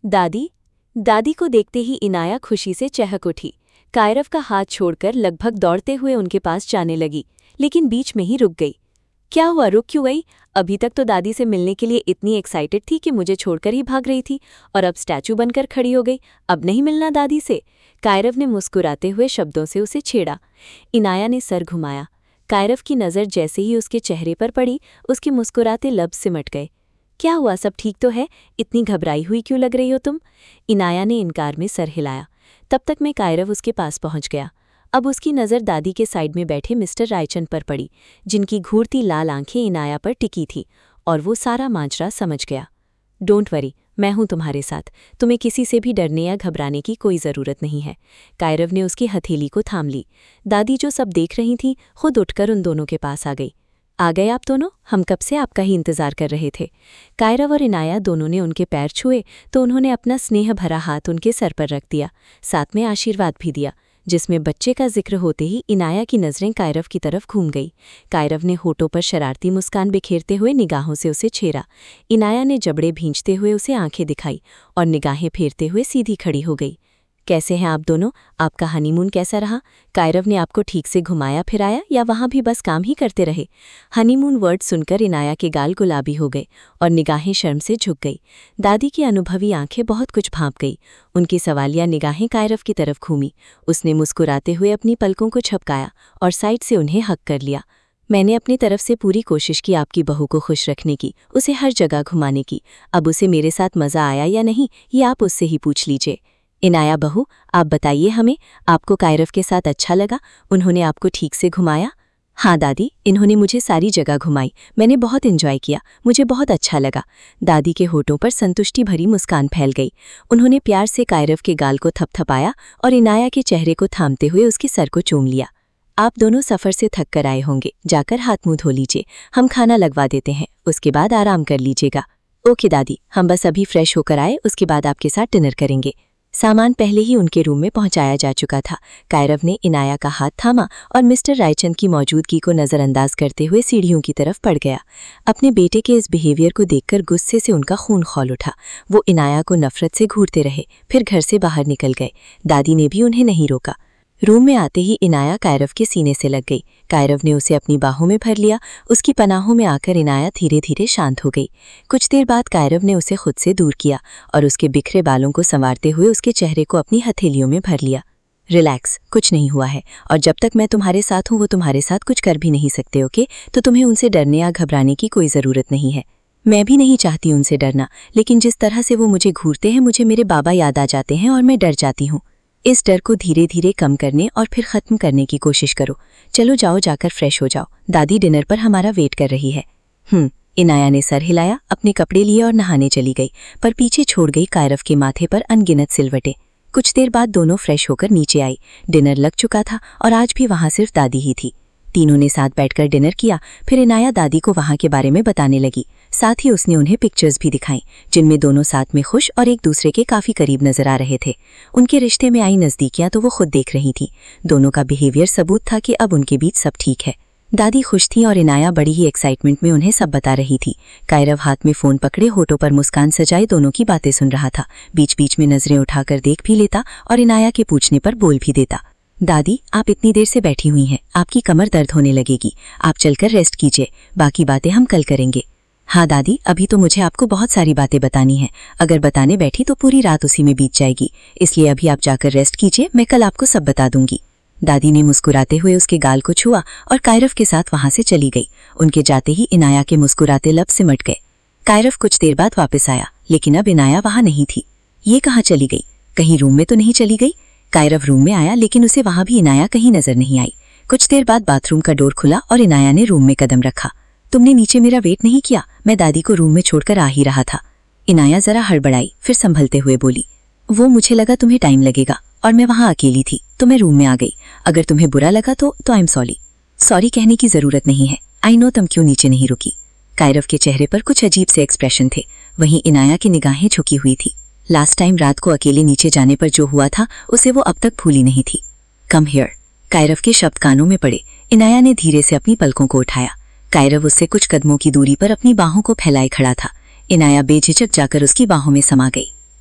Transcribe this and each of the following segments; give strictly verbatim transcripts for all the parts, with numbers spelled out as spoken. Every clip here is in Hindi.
दादी। दादी को देखते ही इनाया खुशी से चहक उठी। कायरव का हाथ छोड़कर लगभग दौड़ते हुए उनके पास जाने लगी, लेकिन बीच में ही रुक गई। क्या हुआ, रुक क्यों गई? अभी तक तो दादी से मिलने के लिए इतनी एक्साइटेड थी कि मुझे छोड़कर ही भाग रही थी, और अब स्टैचू बनकर खड़ी हो गई। अब नहीं मिलना दादी से? कायरव ने मुस्कुराते हुए शब्दों से उसे छेड़ा। इनाया ने सर घुमाया। कायरव की नज़र जैसे ही उसके चेहरे पर पड़ी, उसके मुस्कुराते लब सिमट गए। क्या हुआ, सब ठीक तो है? इतनी घबराई हुई क्यों लग रही हो तुम? इनाया ने इनकार में सर हिलाया। तब तक मैं कायरव उसके पास पहुंच गया। अब उसकी नज़र दादी के साइड में बैठे मिस्टर रायचंद पर पड़ी, जिनकी घूरती लाल आंखें इनाया पर टिकी थी, और वो सारा माजरा समझ गया। डोंट वरी, मैं हूं तुम्हारे साथ। तुम्हें किसी से भी डरने या घबराने की कोई ज़रूरत नहीं है। कायरव ने उसकी हथेली को थाम ली। दादी जो सब देख रही थीं, खुद उठकर उन दोनों के पास आ गई। आ गए आप दोनों? हम कब से आपका ही इंतज़ार कर रहे थे। कायरव और इनाया दोनों ने उनके पैर छुए तो उन्होंने अपना स्नेह भरा हाथ उनके सर पर रख दिया, साथ में आशीर्वाद भी दिया, जिसमें बच्चे का जिक्र होते ही इनाया की नज़रें कायरव की तरफ घूम गई। कायरव ने होठों पर शरारती मुस्कान बिखेरते हुए निगाहों से उसे छेड़ा। इनाया ने जबड़े भींचते हुए उसे आंखें दिखाई और निगाहें फेरते हुए सीधी खड़ी हो गई। कैसे हैं आप दोनों? आपका हनीमून कैसा रहा? कायरव ने आपको ठीक से घुमाया फिराया या वहाँ भी बस काम ही करते रहे? हनीमून वर्ड सुनकर इनाया के गाल गुलाबी हो गए और निगाहें शर्म से झुक गई। दादी की अनुभवी आंखें बहुत कुछ भांप गई। उनकी सवालिया निगाहें कायरव की तरफ घूमी। उसने मुस्कुराते हुए अपनी पलकों को झपकाया और साइड से उन्हें हक कर लिया। मैंने अपनी तरफ से पूरी कोशिश की आपकी बहू को खुश रखने की, उसे हर जगह घुमाने की। अब उसे मेरे साथ मज़ा आया या नहीं, ये आप उससे ही पूछ लीजिए। इनाया बहू, आप बताइए हमें, आपको कायरव के साथ अच्छा लगा? उन्होंने आपको ठीक से घुमाया? हाँ दादी, इन्होंने मुझे सारी जगह घुमाई। मैंने बहुत एंजॉय किया, मुझे बहुत अच्छा लगा। दादी के होठों पर संतुष्टि भरी मुस्कान फैल गई। उन्होंने प्यार से कायरव के गाल को थपथपाया और इनाया के चेहरे को थामते हुए उसके सर को चूम लिया। आप दोनों सफ़र से थक कर आए होंगे, जाकर हाथ मुंह धो लीजिए। हम खाना लगवा देते हैं, उसके बाद आराम कर लीजिएगा। ओके दादी, हम बस अभी फ्रेश होकर आए, उसके बाद आपके साथ डिनर करेंगे। सामान पहले ही उनके रूम में पहुंचाया जा चुका था। कायरव ने इनाया का हाथ थामा और मिस्टर रायचंद की मौजूदगी को नज़रअंदाज करते हुए सीढ़ियों की तरफ पड़ गया। अपने बेटे के इस बिहेवियर को देखकर गुस्से से उनका खून खौल उठा। वो इनाया को नफरत से घूरते रहे, फिर घर से बाहर निकल गए। दादी ने भी उन्हें नहीं रोका। रूम में आते ही इनाया कायरव के सीने से लग गई। कायरव ने उसे अपनी बाहों में भर लिया। उसकी पनाहों में आकर इनाया धीरे धीरे शांत हो गई। कुछ देर बाद कायरव ने उसे खुद से दूर किया और उसके बिखरे बालों को संवारते हुए उसके चेहरे को अपनी हथेलियों में भर लिया। रिलैक्स, कुछ नहीं हुआ है, और जब तक मैं तुम्हारे साथ हूँ वो तुम्हारे साथ कुछ कर भी नहीं सकते, ओके? तो तुम्हें उनसे डरने या घबराने की कोई ज़रूरत नहीं है। मैं भी नहीं चाहती उनसे डरना, लेकिन जिस तरह से वो मुझे घूरते हैं, मुझे मेरे बाबा याद आ जाते हैं और मैं डर जाती हूँ। इस डर को धीरे धीरे कम करने और फिर ख़त्म करने की कोशिश करो। चलो जाओ, जाकर फ्रेश हो जाओ। दादी डिनर पर हमारा वेट कर रही है। हम्म इनाया ने सर हिलाया, अपने कपड़े लिए और नहाने चली गई, पर पीछे छोड़ गई कायरव के माथे पर अनगिनत सिलवटें। कुछ देर बाद दोनों फ्रेश होकर नीचे आई। डिनर लग चुका था और आज भी वहाँ सिर्फ दादी ही थी। तीनों ने साथ बैठकर डिनर किया। फिर इनाया दादी को वहाँ के बारे में बताने लगी। साथ ही उसने उन्हें पिक्चर्स भी दिखाई, जिनमें दोनों साथ में खुश और एक दूसरे के काफ़ी करीब नजर आ रहे थे। उनके रिश्ते में आई नज़दीकियाँ तो वो खुद देख रही थी। दोनों का बिहेवियर सबूत था कि अब उनके बीच सब ठीक है। दादी खुश थी और इनाया बड़ी ही एक्साइटमेंट में उन्हें सब बता रही थी। कायरव हाथ में फ़ोन पकड़े, होठों पर मुस्कान सजाए दोनों की बातें सुन रहा था। बीच बीच में नज़रें उठाकर देख भी लेता और इनाया के पूछने पर बोल भी देता। दादी, आप इतनी देर से बैठी हुई हैं, आपकी कमर दर्द होने लगेगी। आप चलकर रेस्ट कीजिए, बाकी बातें हम कल करेंगे। हाँ दादी, अभी तो मुझे आपको बहुत सारी बातें बतानी हैं। अगर बताने बैठी तो पूरी रात उसी में बीत जाएगी, इसलिए अभी आप जाकर रेस्ट कीजिए, मैं कल आपको सब बता दूंगी। दादी ने मुस्कुराते हुए उसके गाल को छुआ और कायरव के साथ वहां से चली गई। उनके जाते ही इनाया के मुस्कुराते लब सिमट गए। कायरव कुछ देर बाद वापस आया, लेकिन अब इनाया वहां नहीं थी। ये कहाँ चली गई? कहीं रूम में तो नहीं चली गई? कायरव रूम में आया, लेकिन उसे वहां भी इनाया कहीं नजर नहीं आई। कुछ देर बाद बाथरूम का डोर खुला और इनाया ने रूम में कदम रखा। तुमने नीचे मेरा वेट नहीं किया? मैं दादी को रूम में छोड़कर आ ही रहा था। इनाया जरा हड़बड़ाई, फिर संभलते हुए बोली, वो मुझे लगा तुम्हें टाइम लगेगा और मैं वहां अकेली थी तो मैं रूम में आ गई। अगर तुम्हें बुरा लगा तो तो आई एम सॉरी। सॉरी कहने की जरूरत नहीं है, आई नो तुम क्यों नीचे नहीं रुकी। कायरव के चेहरे पर कुछ अजीब से एक्सप्रेशन थे, वहीं इनाया की निगाहें झुकी हुई थी। लास्ट टाइम रात को अकेले नीचे जाने पर जो हुआ था उसे वो अब तक भूली नहीं थी। Come here. कायरव के शब्द कानों में पड़े। इनाया ने धीरे से अपनी पलकों को उठाया। कायरव उससे कुछ कदमों की दूरी पर अपनी बाहों को फैलाए खड़ा था। इनाया बेझिझक जाकर उसकी बाहों में समा गई।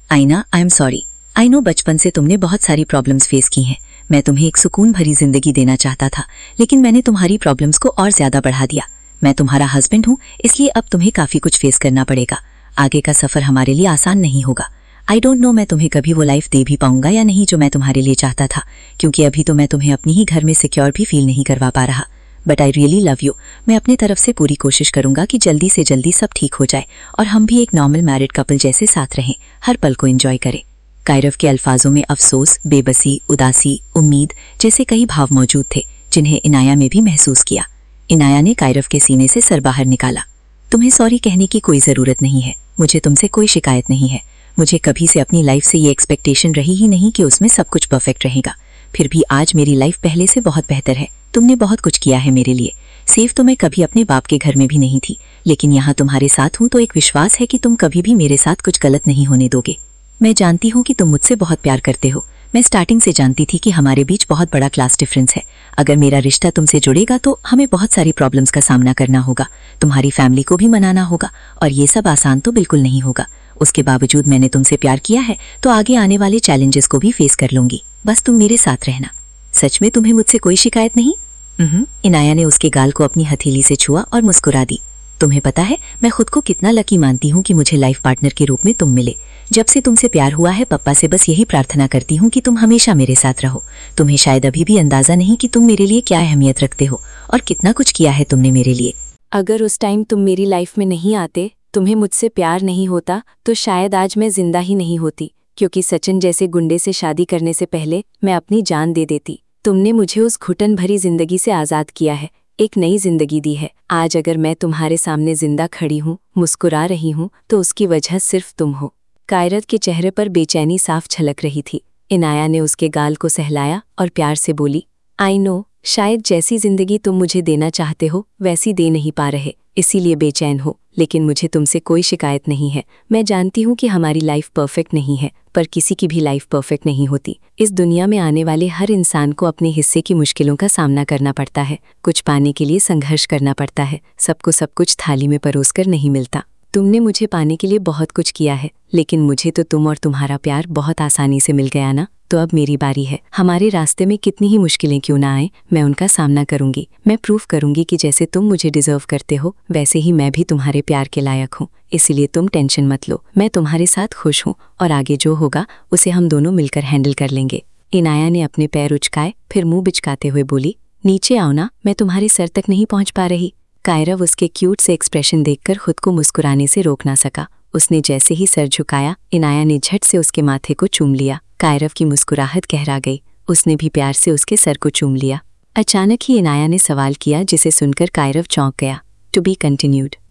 आईना, I am sorry. I know बचपन से तुमने बहुत सारी प्रॉब्लम्स फेस की हैं। मैं तुम्हें एक सुकून भरी जिंदगी देना चाहता था, लेकिन मैंने तुम्हारी प्रॉब्लम्स को और ज्यादा बढ़ा दिया। मैं तुम्हारा हस्बैंड हूँ, इसलिए अब तुम्हें काफी कुछ फेस करना पड़ेगा। आगे का सफर हमारे लिए आसान नहीं होगा। आई डोंट नो मैं तुम्हें कभी वो लाइफ दे भी पाऊंगा या नहीं जो मैं तुम्हारे लिए चाहता था, क्योंकि अभी तो मैं तुम्हें अपनी ही घर में सिक्योर भी फील नहीं करवा पा रहा। But I really love you. मैं अपनी तरफ से पूरी कोशिश करूंगा कि जल्दी से जल्दी सब ठीक हो जाए और हम भी एक नॉर्मल मैरिड कपल जैसे साथ रहें, हर पल को एंजॉय करें। कायरव के अल्फाजों में अफसोस, बेबसी, उदासी, उम्मीद जैसे कई भाव मौजूद थे, जिन्हें इनाया ने भी महसूस किया। इनाया ने कायरव के सीने से सर बाहर निकाला। तुम्हें सॉरी कहने की कोई जरूरत नहीं है। मुझे तुमसे कोई शिकायत नहीं है। मुझे कभी से अपनी लाइफ से ये एक्सपेक्टेशन रही ही नहीं कि उसमें सब कुछ परफेक्ट रहेगा। फिर भी आज मेरी लाइफ पहले से बहुत बेहतर है। तुमने बहुत कुछ किया है मेरे लिए। सेफ तो मैं कभी अपने बाप के घर में भी नहीं थी, लेकिन यहाँ तुम्हारे साथ हूँ तो एक विश्वास है कि तुम कभी भी मेरे साथ कुछ गलत नहीं होने दोगे। मैं जानती हूँ कि तुम मुझसे बहुत प्यार करते हो। मैं स्टार्टिंग से जानती थी कि हमारे बीच बहुत बड़ा क्लास डिफरेंस है। अगर मेरा रिश्ता तुमसे जुड़ेगा तो हमें बहुत सारी प्रॉब्लम्स का सामना करना होगा। तुम्हारी फैमिली को भी मनाना होगा और ये सब आसान तो बिल्कुल नहीं होगा। उसके बावजूद मैंने तुमसे प्यार किया है तो आगे आने वाले चैलेंजेस को भी फेस कर लूंगी। बस तुम मेरे साथ रहना। सच में तुम्हें मुझसे कोई शिकायत नहीं? इनाया ने उसके गाल को अपनी हथेली से छुआ और मुस्कुरा दी। तुम्हें पता है मैं खुद को कितना लकी मानती हूँ कि मुझे लाइफ पार्टनर के रूप में तुम मिले। जब से तुमसे प्यार हुआ है पप्पा से बस यही प्रार्थना करती हूँ कि तुम हमेशा मेरे साथ रहो। तुम्हें शायद अभी भी अंदाजा नहीं कि तुम मेरे लिए क्या अहमियत रखते हो और कितना कुछ किया है तुमने मेरे लिए। अगर उस टाइम तुम मेरी लाइफ में नहीं आते, तुम्हें मुझसे प्यार नहीं होता, तो शायद आज मैं जिंदा ही नहीं होती, क्योंकि सचिन जैसे गुंडे से शादी करने से पहले मैं अपनी जान दे देती। तुमने मुझे उस घुटन भरी जिंदगी से आज़ाद किया है, एक नई जिंदगी दी है। आज अगर मैं तुम्हारे सामने जिंदा खड़ी हूँ, मुस्कुरा रही हूँ, तो उसकी वजह सिर्फ तुम हो। कायरव के चेहरे पर बेचैनी साफ झलक रही थी। इनाया ने उसके गाल को सहलाया और प्यार से बोली, आई नो, शायद जैसी जिंदगी तुम मुझे देना चाहते हो वैसी दे नहीं पा रहे, इसीलिए बेचैन हो, लेकिन मुझे तुमसे कोई शिकायत नहीं है। मैं जानती हूँ कि हमारी लाइफ परफेक्ट नहीं है, पर किसी की भी लाइफ परफेक्ट नहीं होती। इस दुनिया में आने वाले हर इंसान को अपने हिस्से की मुश्किलों का सामना करना पड़ता है। कुछ पाने के लिए संघर्ष करना पड़ता है। सबको सब कुछ थाली में परोसकर नहीं मिलता। तुमने मुझे पाने के लिए बहुत कुछ किया है, लेकिन मुझे तो तुम और तुम्हारा प्यार बहुत आसानी से मिल गया ना। तो अब मेरी बारी है। हमारे रास्ते में कितनी ही मुश्किलें क्यों ना आए, मैं उनका सामना करूंगी। मैं प्रूफ करूंगी कि जैसे तुम मुझे डिजर्व करते हो, वैसे ही मैं भी तुम्हारे प्यार के लायक हूँ। इसलिए तुम टेंशन मत लो, मैं तुम्हारे साथ खुश हूँ और आगे जो होगा उसे हम दोनों मिलकर हैंडल कर लेंगे। इनाया ने अपने पैर उचकाए, फिर मुंह बिचकाते हुए बोली, नीचे आओ ना, मैं तुम्हारे सर तक नहीं पहुँच पा रही। कायरव उसके क्यूट से एक्सप्रेशन देखकर खुद को मुस्कुराने से रोक ना सका। उसने जैसे ही सर झुकाया, इनाया ने झट से उसके माथे को चूम लिया। कायरव की मुस्कुराहट गहरा गई। उसने भी प्यार से उसके सर को चूम लिया। अचानक ही इनाया ने सवाल किया, जिसे सुनकर कायरव चौंक गया। To be continued.